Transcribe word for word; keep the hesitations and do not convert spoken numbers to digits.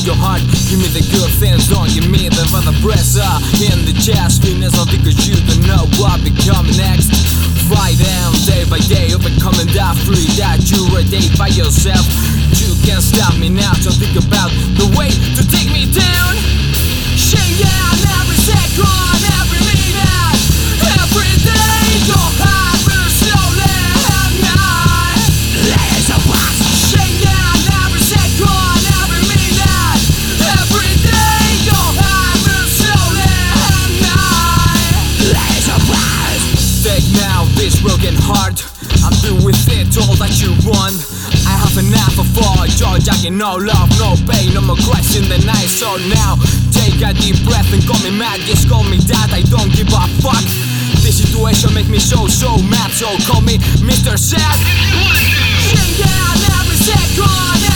your heart. Give me the good things, don't give me the other pressure in the chest. Feelings don't think cause you don't know what becoming next. Fight them day by day, overcoming that free that you're a day by yourself. You can't stop me now, don't think about the way to take me down. Shame yeah, every second, every minute, every day. Don't have me slowly at night. Layers of wax. Shame yeah, every second, every minute, every day. Don't have me slowly at night. Layers of wax. Take now this broken heart, I'm through with it, all that you want. I have enough of all your jogging, no love, no pain, no more cries in the night. So now, take a deep breath and call me mad, just call me that, I don't give a fuck. This situation make me so, so mad, so call me Mister Sad. Yeah, every second.